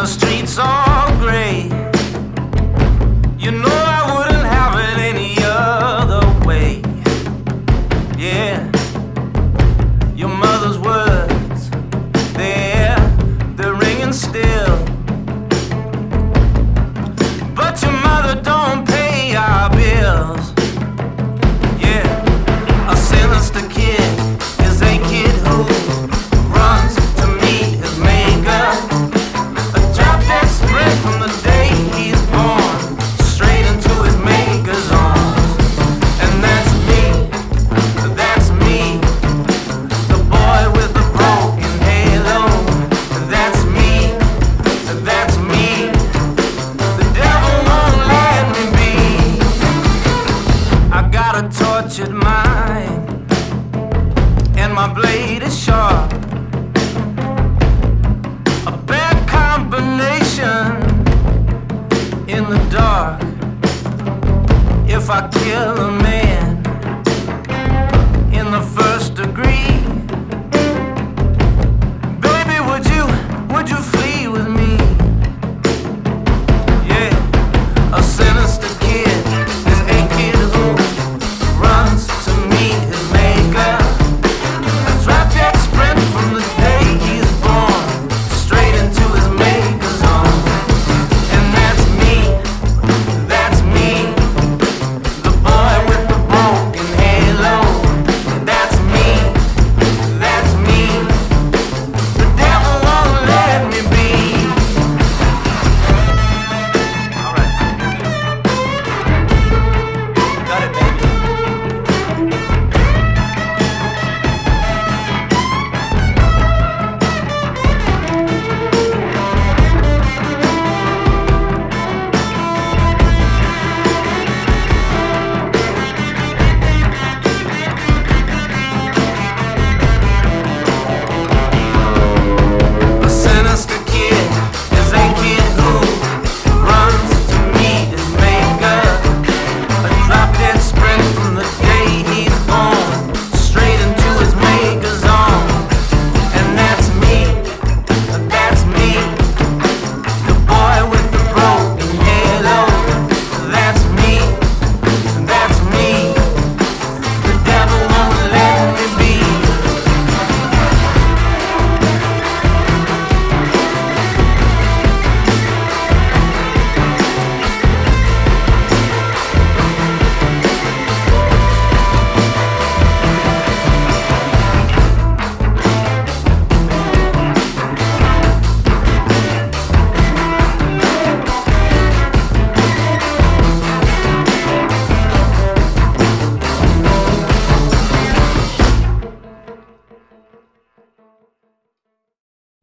the streets all gray. You know I wouldn't have it any other way. Yeah, your mother's words, they're ringing still. But your mother don't pay our bills. Yeah, a sinister kid is a kid who runs to meet his maker. A drop dead spread from the day he's born, straight into his maker's arms. And that's me, the boy with the broken halo. That's me, the devil won't let me be. I got a tortured mind, and my blade is sharp. A bad combination in the dark. If I kill a man in the first degree, baby, would you